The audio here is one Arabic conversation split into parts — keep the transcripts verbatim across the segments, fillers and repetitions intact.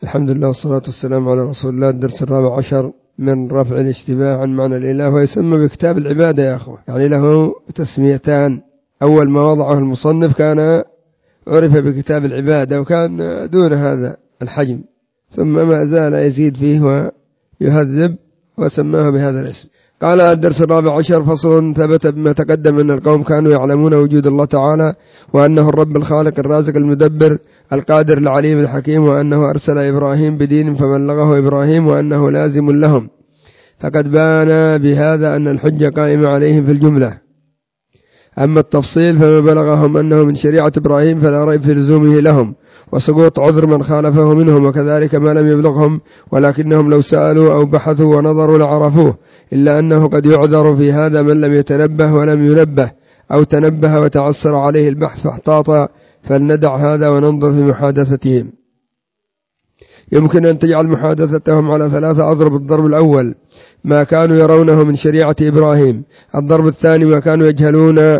الحمد لله والصلاة والسلام على رسول الله. الدرس الرابع عشر من رفع الاشتباه عن معنى الإله، ويسمى بكتاب العبادة يا أخوة، يعني له تسميتان. أول ما وضعه المصنف كان عرف بكتاب العبادة وكان دون هذا الحجم، ثم ما زال يزيد فيه ويهذب وسماه بهذا الاسم. قال الدرس الرابع عشر: فصل. ثبت بما تقدم أن القوم كانوا يعلمون وجود الله تعالى، وأنه الرب الخالق الرازق المدبر القادر العليم الحكيم، وأنه أرسل إبراهيم بدين فبلغه إبراهيم وأنه لازم لهم، فقد بان بهذا أن الحجة قائمة عليهم في الجملة. أما التفصيل فما بلغهم أنه من شريعة إبراهيم فلا ريب في لزومه لهم وسقوط عذر من خالفه منهم، وكذلك ما لم يبلغهم ولكنهم لو سألوا أو بحثوا ونظروا لعرفوه، إلا أنه قد يعذر في هذا من لم يتنبه ولم ينبه، أو تنبه وتعسر عليه البحث فاحتاط، فلندع هذا وننظر في محادثتهم. يمكن أن تجعل محادثتهم على ثلاثة أضرب: الضرب الأول ما كانوا يرونه من شريعة إبراهيم، الضرب الثاني ما كانوا يجهلون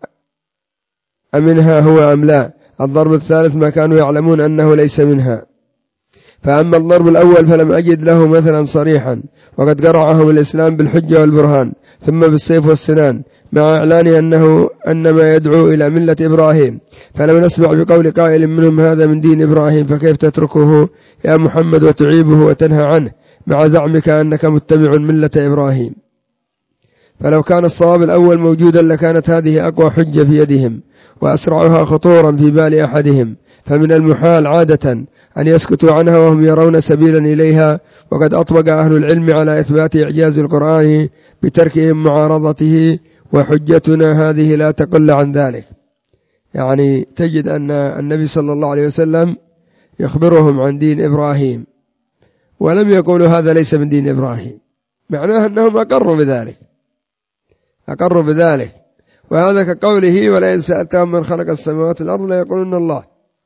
أمنها هو أم لا، الضرب الثالث ما كانوا يعلمون أنه ليس منها. فأما الضرب الأول فلم أجد له مثلا صريحا، وقد قرعهم الإسلام بالحجة والبرهان ثم بالسيف والسنان، مع إعلانه أنه أن ما يدعو إلى ملة إبراهيم، فلم نسمع بقول قائل منهم هذا من دين إبراهيم، فكيف تتركه يا محمد وتعيبه وتنهى عنه مع زعمك أنك متبع ملة إبراهيم؟ فلو كان الصواب الأول موجودا لكانت هذه أقوى حجة في يدهم وأسرعها خطورا في بال أحدهم، فمن المحال عادة أن يسكتوا عنها وهم يرون سبيلا إليها، وقد أطبق أهل العلم على إثبات إعجاز القرآن بتركهم معارضته، وحجتنا هذه لا تقل عن ذلك. يعني تجد أن النبي صلى الله عليه وسلم يخبرهم عن دين إبراهيم ولم يقولوا هذا ليس من دين إبراهيم، معناه أنهم أقروا بذلك أقروا بذلك وهذا كقوله: ولئن سألتهم من خلق السماوات والأرض لا يقولون الله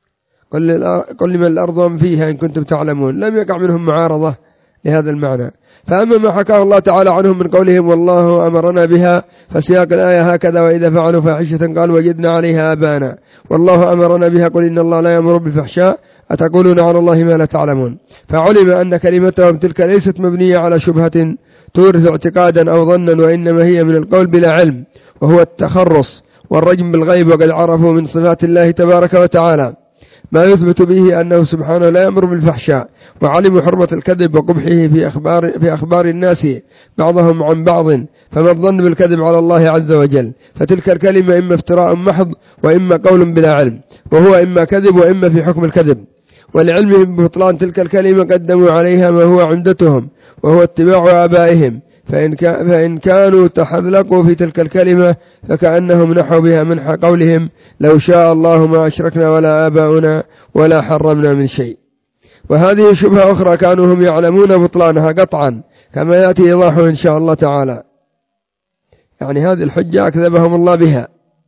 قل لمن الأرض ومن فيها إن كنتم تعلمون. لم يقع منهم معارضة لهذا المعنى. فأما ما حكاه الله تعالى عنهم من قولهم والله أمرنا بها، فسياق الآية هكذا: وإذا فعلوا فاحشة قالوا وجدنا عليها آبانا والله أمرنا بها، قل إن الله لا يأمر بالفحشاء أتقولون على الله ما لا تعلمون. فعلم أن كلمتهم تلك ليست مبنية على شبهة تورث اعتقادا أو ظنا، وإنما هي من القول بلا علم، وهو التخرص والرجم بالغيب، وقد عرفوا من صفات الله تبارك وتعالى ما يثبت به أنه سبحانه لا يأمر بالفحشاء، وعلموا حرمة الكذب وقبحه في أخبار, في أخبار الناس بعضهم عن بعض، فما الظن بالكذب على الله عز وجل؟ فتلك الكلمة إما افتراء محض وإما قول بلا علم، وهو إما كذب وإما في حكم الكذب. ولعلمهم ببطلان تلك الكلمة قدموا عليها ما هو عندتهم وهو اتباع آبائهم، فإن, كا فإن كانوا تحذلقوا في تلك الكلمة فكأنهم نحوا بها منح قولهم لو شاء الله ما أشركنا ولا آباؤنا ولا حرمنا من شيء. وهذه شبهة أخرى كانوا هم يعلمون بطلانها قطعا، كما يأتي إيضاحه إن شاء الله تعالى. يعني هذه الحجة أكذبهم الله بها،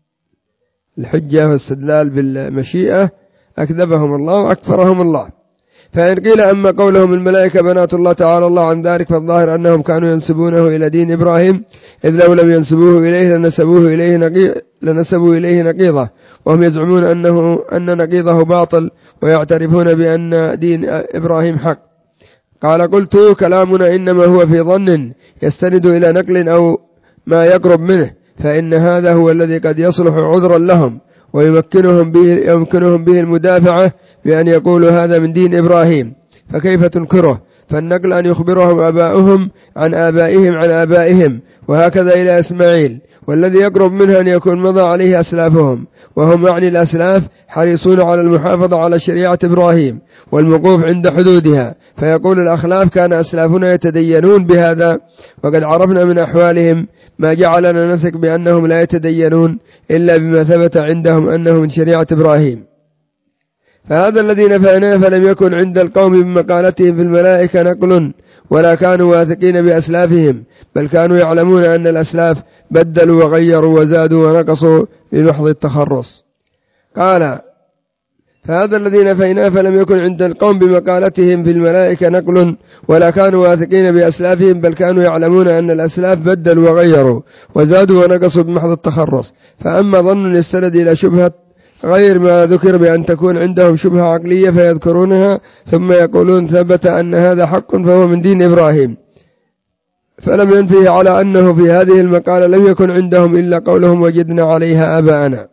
الحجة واستدلال بالمشيئة أكذبهم الله وأكفرهم الله. فإن قيل أما قولهم الملائكة بنات الله تعالى الله عن ذلك، فالظاهر أنهم كانوا ينسبونه إلى دين إبراهيم، إذ لو لم ينسبوه إليه لنسبوه إليه نقي... لنسبوا إليه نقيضة، وهم يزعمون أنه أن نقيضه باطل ويعترفون بأن دين إبراهيم حق. قال: قلت كلامنا إنما هو في ظن يستند إلى نقل أو ما يقرب منه، فإن هذا هو الذي قد يصلح عذرا لهم ويمكنهم به, يمكنهم به المدافعة بأن يقولوا هذا من دين إبراهيم، فكيف تنكره؟ فالنقل أن يخبرهم آباؤهم عن آبائهم عن آبائهم، وهكذا إلى إسماعيل، والذي يقرب منها أن يكون مضى عليه أسلافهم، وهم يعني الأسلاف حريصون على المحافظة على شريعة إبراهيم والوقوف عند حدودها، فيقول الأخلاف كان أسلافنا يتدينون بهذا، وقد عرفنا من أحوالهم ما جعلنا نثق بأنهم لا يتدينون إلا بما ثبت عندهم أنه من شريعة إبراهيم. فهذا الذي نفعناه فلم يكن عند القوم بمقالتهم في الملائكة نقل، ولا كانوا واثقين بأسلافهم، بل كانوا يعلمون أن الأسلاف بدلوا وغيروا وزادوا ونقصوا بمحض التخرص. قال: فهذا الذي نفعناه فلم يكن عند القوم بمقالتهم في الملائكة نقل، ولا كانوا واثقين بأسلافهم، بل كانوا يعلمون أن الأسلاف بدلوا وغيروا وزادوا ونقصوا بمحض التخرص. فأما ظن يستند إلى شبهة غير ما ذكر بأن تكون عندهم شبهة عقلية فيذكرونها ثم يقولون ثبت أن هذا حق فهو من دين إبراهيم، فلم ينفه على أنه في هذه المقالة لم يكن عندهم إلا قولهم وجدنا عليها آباءنا،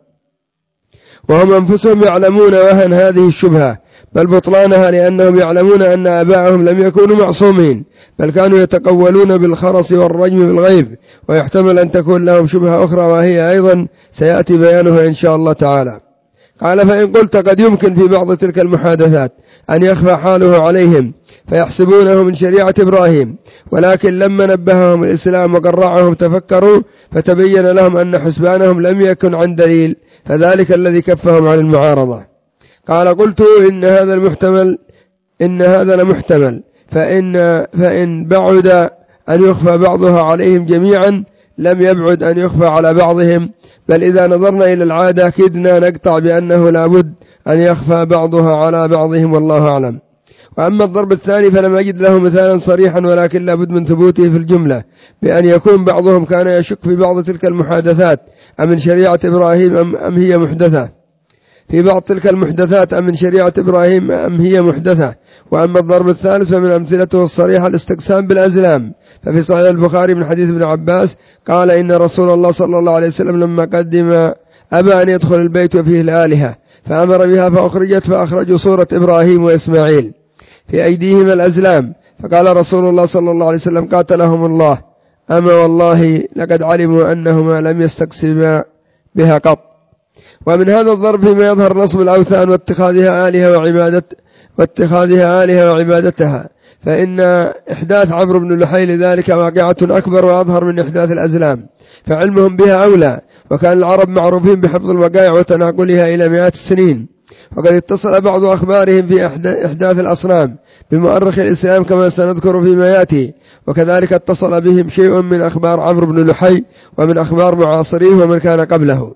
وهم أنفسهم يعلمون وهن هذه الشبهة بل بطلانها، لأنهم يعلمون أن آباءهم لم يكونوا معصومين بل كانوا يتقولون بالخرص والرجم بالغيب، ويحتمل أن تكون لهم شبهة أخرى وهي أيضا سيأتي بيانها إن شاء الله تعالى. قال فإن قلت قد يمكن في بعض تلك المحادثات أن يخفى حاله عليهم فيحسبونه من شريعة إبراهيم، ولكن لما نبههم الإسلام وقرعهم تفكروا فتبين لهم أن حسبانهم لم يكن عن دليل، فذلك الذي كفهم عن المعارضة. قال قلت إن هذا المحتمل إن هذا لمحتمل، فإن, فإن بعد أن يخفى بعضها عليهم جميعا لم يبعد أن يخفى على بعضهم، بل إذا نظرنا إلى العادة كدنا نقطع بأنه لابد أن يخفى بعضها على بعضهم والله أعلم. وأما الضرب الثاني فلم أجد له مثالا صريحا، ولكن لابد من ثبوته في الجملة بأن يكون بعضهم كان يشك في بعض تلك المحادثات أم من شريعة إبراهيم أم, أم هي محدثة في بعض تلك المحدثات أم من شريعة إبراهيم أم هي محدثة. وأما الضرب الثالث فمن أمثلته الصريحة الاستقسام بالأزلام، ففي صحيح البخاري من حديث ابن عباس قال إن رسول الله صلى الله عليه وسلم لما قدم أبى أن يدخل البيت وفيه الآلهة فأمر بها فأخرجت، فأخرجوا صورة إبراهيم وإسماعيل في أيديهما الأزلام، فقال رسول الله صلى الله عليه وسلم قاتلهم الله، أما والله لقد علموا أنهما لم يستقسما بها قط. ومن هذا الضرب فيما يظهر نصب الأوثان واتخاذها آلهة وعبادة واتخاذها آلهة وعبادتها، فإن إحداث عمرو بن لحي لذلك واقعة أكبر وأظهر من إحداث الأزلام، فعلمهم بها أولى، وكان العرب معروفين بحفظ الوقائع وتناقلها إلى مئات السنين. وقد اتصل بعض أخبارهم في إحداث الأصنام بمؤرخ الإسلام كما سنذكر فيما يأتي، وكذلك اتصل بهم شيء من أخبار عمرو بن لحي ومن أخبار معاصريه ومن كان قبله.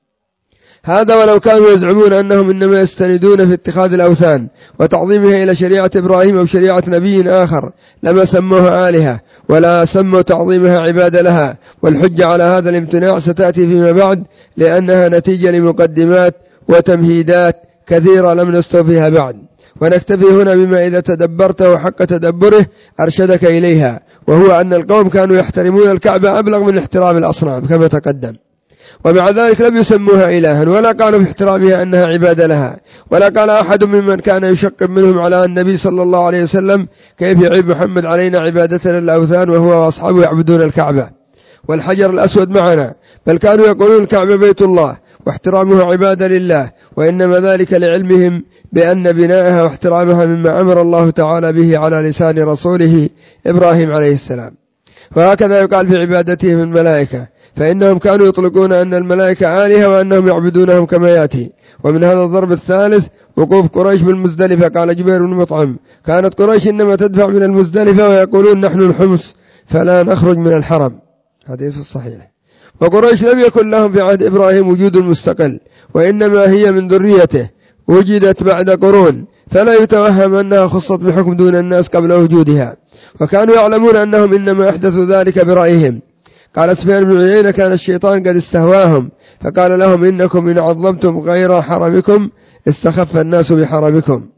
هذا ولو كانوا يزعمون أنهم إنما يستندون في اتخاذ الأوثان وتعظيمها إلى شريعة إبراهيم أو شريعة نبي آخر لما سموها آلهة ولا سموا تعظيمها عبادة لها، والحجة على هذا الامتناع ستأتي فيما بعد، لأنها نتيجة لمقدمات وتمهيدات كثيرة لم نستوفيها بعد. ونكتفي هنا بما إذا تدبرته حق تدبره أرشدك إليها، وهو أن القوم كانوا يحترمون الكعبة أبلغ من احترام الأصنام كما تقدم، ومع ذلك لم يسموها إلها ولا قالوا في احترامها أنها عبادة لها، ولا قال أحد ممن كان يشق منهم على النبي صلى الله عليه وسلم كيف يعيب محمد علينا عبادتنا الأوثان وهو وأصحابه يعبدون الكعبة والحجر الأسود معنا، بل كانوا يقولون الكعبة بيت الله واحترامها عبادة لله، وإنما ذلك لعلمهم بأن بناءها واحترامها مما أمر الله تعالى به على لسان رسوله إبراهيم عليه السلام. وهكذا يقال في عبادتهم الملائكة، فإنهم كانوا يطلقون أن الملائكة آلهة وأنهم يعبدونهم كما يأتي. ومن هذا الضرب الثالث وقوف قريش بالمزدلفة. قال جبير بن مطعم كانت قريش إنما تدفع من المزدلفة ويقولون نحن الحمص فلا نخرج من الحرم، حديث الصحيح. وقريش لم يكن لهم في عهد إبراهيم وجود مستقل، وإنما هي من ذريته وجدت بعد قرون، فلا يتوهم أنها خصت بحكم دون الناس قبل وجودها، وكانوا يعلمون أنهم إنما أحدثوا ذلك برأيهم. قال سفيان بن عيينة كان الشيطان قد استهواهم فقال لهم إنكم إن عظمتم غير حرمكم استخف الناس بحرمكم.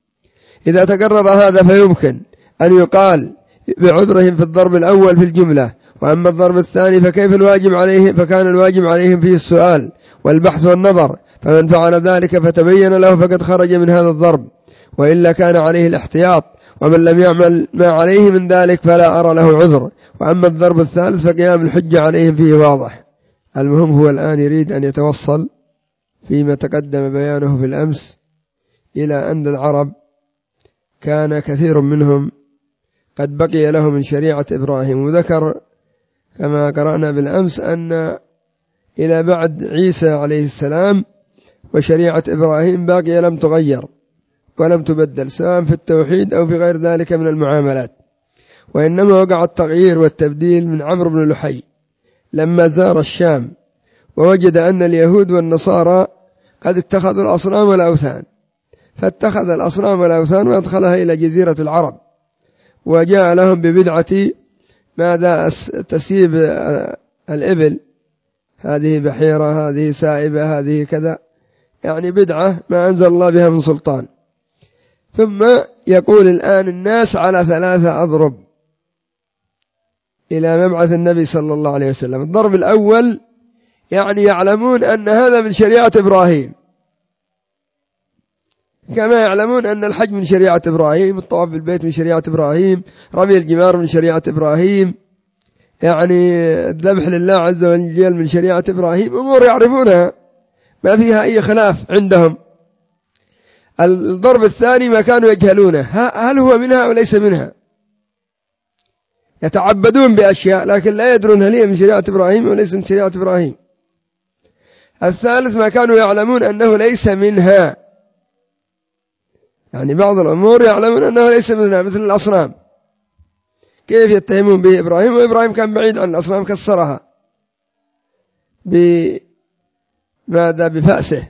إذا تقرر هذا فيمكن أن يقال بعذرهم في الضرب الأول في الجملة. وأما الضرب الثاني فكيف الواجب عليهم، فكان الواجب عليهم فيه السؤال والبحث والنظر، فمن فعل ذلك فتبين له فقد خرج من هذا الضرب، وإلا كان عليه الاحتياط، ومن لم يعمل ما عليه من ذلك فلا أرى له عذر. وأما الضرب الثالث فقيام الحجة عليهم فيه واضح. المهم هو الآن يريد أن يتوصل فيما تقدم بيانه في الأمس إلى أن العرب كان كثير منهم قد بقي له من شريعة إبراهيم، وذكر كما قرأنا بالأمس أن إلى بعد عيسى عليه السلام وشريعة إبراهيم باقية لم تغير ولم تبدل سواء في التوحيد أو في غير ذلك من المعاملات، وإنما وقع التغيير والتبديل من عمرو بن لحي لما زار الشام ووجد أن اليهود والنصارى قد اتخذوا الأصنام والأوثان، فاتخذ الأصنام والأوثان وأدخلها إلى جزيرة العرب، وجاء لهم ببدعة ماذا تسيب الإبل، هذه بحيرة، هذه سائبة، هذه كذا، يعني بدعة ما أنزل الله بها من سلطان. ثم يقول الآن الناس على ثلاثة أضرب إلى مبعث النبي صلى الله عليه وسلم. الضرب الأول يعني يعلمون أن هذا من شريعة إبراهيم، كما يعلمون أن الحج من شريعة إبراهيم، الطواف بالبيت من شريعة إبراهيم، رمي الجمار من شريعة إبراهيم، يعني الذبح لله عز وجل من شريعة إبراهيم، أمور يعرفونها ما فيها أي خلاف عندهم. الضرب الثاني ما كانوا يجهلونه، هل هو منها أو ليس منها، يتعبدون بأشياء لكن لا يدرون هل هي من شريعة إبراهيم أو ليس من شريعة إبراهيم. الثالث ما كانوا يعلمون أنه ليس منها، يعني بعض الأمور يعلمون أنه ليس منها، مثل الأصنام، كيف يتهمون به إبراهيم وإبراهيم كان بعيد عن الأصنام، كسرها بماذا بفأسه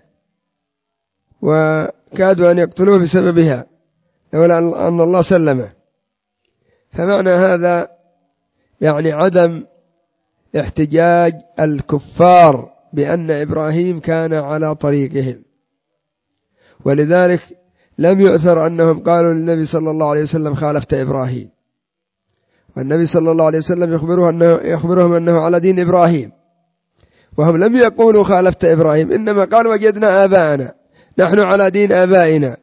وكادوا أن يقتلوه بسببها لولا أن الله سلمه. فمعنى هذا يعني عدم احتجاج الكفار بأن إبراهيم كان على طريقهم، ولذلك لم يؤثر أنهم قالوا للنبي صلى الله عليه وسلم خالفت إبراهيم، والنبي صلى الله عليه وسلم يخبره أنه يخبرهم أنه على دين إبراهيم، وهم لم يقولوا خالفت إبراهيم، إنما قالوا وجدنا آباءنا نحن على دين آبائنا،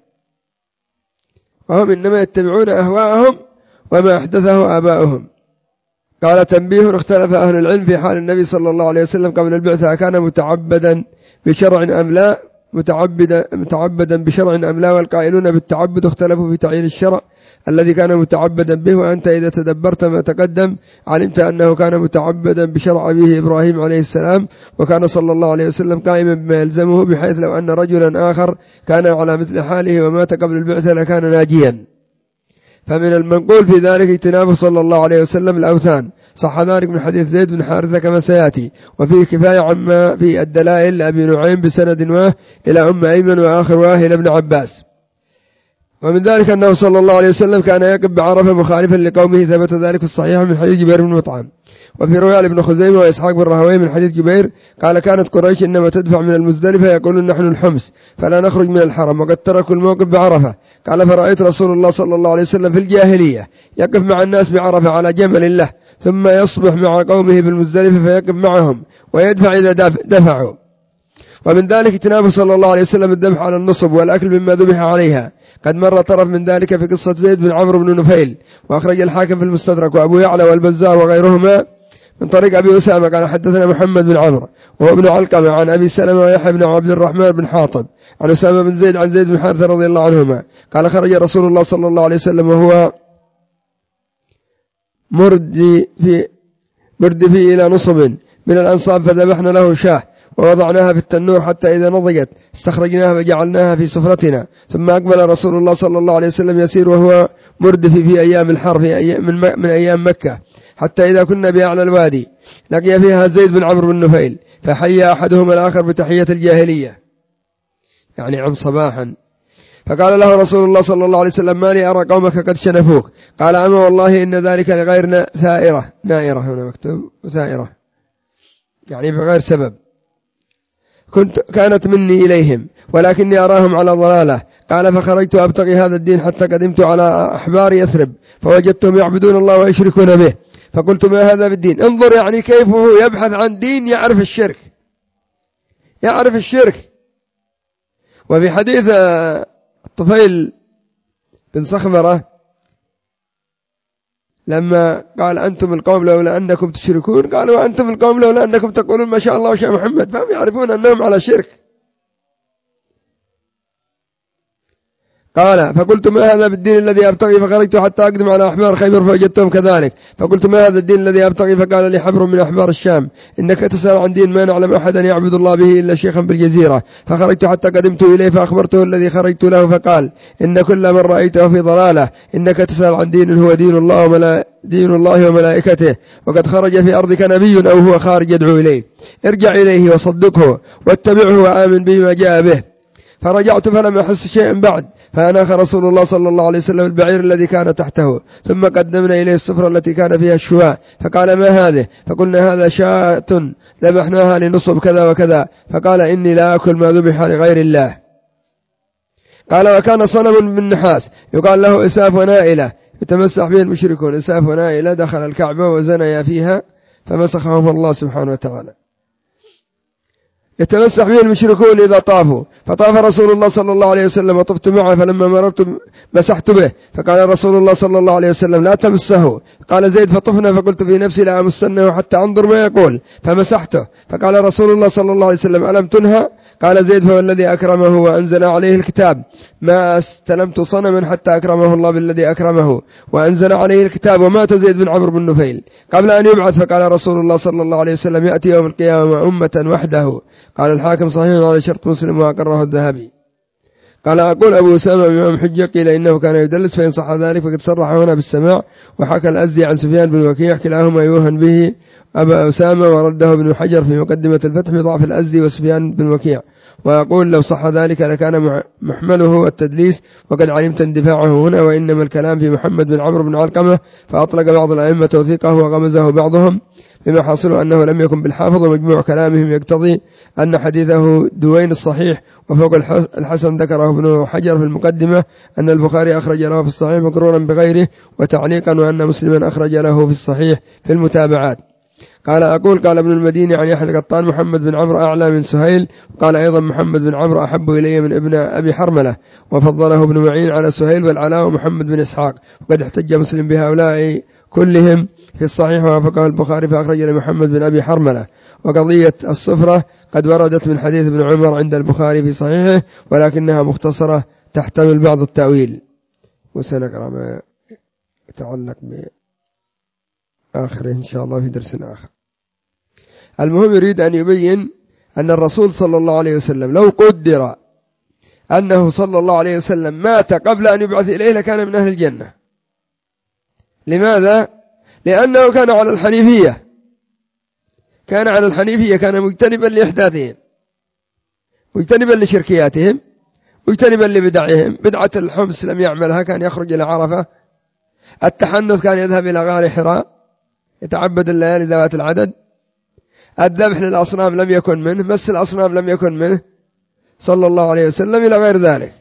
وهم إنما يتبعون أهواءهم وما أحدثه آباؤهم. قال تنبيه: اختلف أهل العلم في حال النبي صلى الله عليه وسلم قبل البعثة، كان متعبدا بشرع أم لا، متعبدا متعبدا بشرع أم لا، والقائلون بالتعبد اختلفوا في تعيين الشرع الذي كان متعبدا به، وأنت إذا تدبرت ما تقدم علمت أنه كان متعبدا بشرع أبيه إبراهيم عليه السلام، وكان صلى الله عليه وسلم قائما بما يلزمه، بحيث لو أن رجلا آخر كان على مثل حاله ومات قبل البعثة لكان ناجيا. فمن المنقول في ذلك اجتنابه صلى الله عليه وسلم الأوثان، صح ذلك من حديث زيد بن حارثة كما سيأتي، وفيه كفاية عما في الدلائل لأبي نعيم بسند واه إلى أم أيمن وآخر واه إلى ابن عباس. ومن ذلك أنه صلى الله عليه وسلم كان يقف بعرفة مخالفا لقومه، ثبت ذلك في الصحيح من حديث جبير بن مطعم. وفي رواية ابن خزيمة وإسحاق بن راهويه من حديث جبير قال: كانت قريش إنما تدفع من المزدلفة يقولون نحن الحمص فلا نخرج من الحرم، وقد تركوا الموقف بعرفة. قال: فرأيت رسول الله صلى الله عليه وسلم في الجاهلية يقف مع الناس بعرفة على جمل له، ثم يصبح مع قومه بالمزدلفة فيقف معهم ويدفع إذا دفعوا. ومن ذلك اجتنابه صلى الله عليه وسلم الذبح على النصب والأكل مما ذبح عليها، قد مر طرف من ذلك في قصة زيد بن عمرو بن نفيل، وأخرج الحاكم في المستدرك وأبو يعلى والبزار وغيرهما من طريق أبي أسامة قال: حدثنا محمد بن عمرو وهو ابن علقمة عن أبي سلمة ويحيى بن عبد الرحمن بن حاطب عن أسامة بن زيد عن زيد بن حارثة رضي الله عنهما قال: خرج رسول الله صلى الله عليه وسلم وهو مرد في مرد فيه إلى نصب من الأنصاب، فذبحنا له شاه ووضعناها في التنور حتى إذا نضجت استخرجناها فجعلناها في سفرتنا، ثم أقبل رسول الله صلى الله عليه وسلم يسير وهو مردف في أيام الحر في أيام من, من أيام مكة، حتى إذا كنا بأعلى الوادي لقي فيها زيد بن عمرو بن نفيل، فحيا أحدهما الآخر بتحية الجاهلية، يعني عم صباحا، فقال له رسول الله صلى الله عليه وسلم: ما لي أرى قومك قد شنفوك؟ قال: أما والله إن ذلك لغير ثائرة، نائرة هنا مكتوب ثائرة، يعني بغير سبب، كنت كانت مني إليهم ولكني أراهم على ضلالة. قال: فخرجت أبتغي هذا الدين حتى قدمت على أحبار يثرب فوجدتهم يعبدون الله ويشركون به، فقلت: ما هذا بالدين؟ انظر يعني كيف هو يبحث عن دين يعرف الشرك، يعرف الشرك. وفي حديث الطفيل بن صخبرة لما قال: أنتم القوم لولا أنكم تشركون، قالوا: وأنتم القوم لولا أنكم تقولون ما شاء الله وشاء محمد، فهم يعرفون أنهم على شرك. قال: فقلت: ما هذا بالدين الذي أبتغي؟ فخرجت حتى أقدم على أحبار خيبر فوجدتهم كذلك، فقلت: ما هذا الدين الذي أبتغي؟ فقال لي حبر من أحبار الشام: إنك تسأل عن دين ما نعلم أحدا يعبد الله به إلا شيخا بالجزيرة. فخرجت حتى قدمت إليه فأخبرته الذي خرجت له، فقال: إن كل من رأيته في ضلالة، إنك تسأل عن دين هو دين الله وملا دين الله وملائكته، وقد خرج في أرضك نبي أو هو خارج يدعو إليه، ارجع إليه وصدقه واتبعه وآمن بما جاء به. فرجعت فلم أحس شيئا بعد، فأناخ رسول الله صلى الله عليه وسلم البعير الذي كان تحته، ثم قدمنا إليه السفرة التي كان فيها الشواء، فقال ما هذه؟ فقلنا هذا شاة ذبحناها لنصب كذا وكذا، فقال إني لا أكل ما ذبح لغير الله. قال وكان صنم من نحاس يقال له إساف ونائلة يتمسح به المشركون. إساف ونائلة دخل الكعبة وزنيا فيها فمسخهم الله سبحانه وتعالى. يتمسح به المشركون إذا طافوا، فطاف رسول الله صلى الله عليه وسلم وطفت معه، فلما مررت مسحت به، فقال رسول الله صلى الله عليه وسلم لا تمسه. قال زيد فطفنا، فقلت في نفسي لا أمسنه حتى أنظر ما يقول، فمسحته. فقال رسول الله صلى الله عليه وسلم ألم تنهى؟ قال زيد فهو الذي أكرمه وأنزل عليه الكتاب، ما استلمت صنما حتى أكرمه الله بالذي أكرمه وأنزل عليه الكتاب. ومات زيد بن عمرو بن نفيل قبل أن يبعث. فقال رسول الله صلى الله عليه وسلم يأتي يوم القيامة أمة وحده. قال الحاكم صحيح على شرط مسلم وأقره الذهبي. قال أقول أبو أسامة بإمام حجة قيل إنه كان يدلس، فإن صح ذلك فقد صرح هنا بالسماع. وحكى الأزدي عن سفيان بن وكيع كلاهما يوهن به أبا أسامة، ورده ابن حجر في مقدمة الفتح بضعف الأزدي وسفيان بن وكيع. ويقول لو صح ذلك لكان محمله التدليس، وقد علمت اندفاعه هنا، وإنما الكلام في محمد بن عمرو بن علقمة، فأطلق بعض الأئمة توثيقه وغمزه بعضهم، بما حاصله أنه لم يكن بالحافظ، ومجموع كلامهم يقتضي أن حديثه دوين الصحيح. وفوق الحسن ذكره ابن حجر في المقدمة أن البخاري أخرج له في الصحيح مقرورا بغيره وتعليقا، وأن مسلما أخرج له في الصحيح في المتابعات. قال أقول قال ابن المديني عن يحيى القطان محمد بن عمرو أعلى من سهيل، وقال أيضا محمد بن عمرو أحب إلي من ابن أبي حرملة، وفضله ابن معين على سهيل والعلاء ومحمد بن إسحاق، وقد احتج مسلم بهؤلاء كلهم في الصحيح، ووافقه البخاري فأخرج لمحمد بن أبي حرملة. وقضية الصفرة قد وردت من حديث ابن عمر عند البخاري في صحيحه، ولكنها مختصرة تحتمل بعض التأويل. وسنقرأ ما يتعلق بآخر إن شاء الله في درس آخر. المهم يريد أن يبين أن الرسول صلى الله عليه وسلم لو قدر أنه صلى الله عليه وسلم مات قبل أن يبعث إليه لكان من أهل الجنة. لماذا؟ لأنه كان على الحنيفية، كان على الحنيفية، كان مجتنبا لإحداثهم، مجتنبا لشركياتهم، مجتنبا لبدعهم. بدعة الحمس لم يعملها، كان يخرج إلى عرفة. التحنث كان يذهب إلى غار حراء يتعبد الليالي ذوات العدد. الذبح للأصنام لم يكن منه، مس الأصنام لم يكن منه صلى الله عليه وسلم، إلى غير ذلك.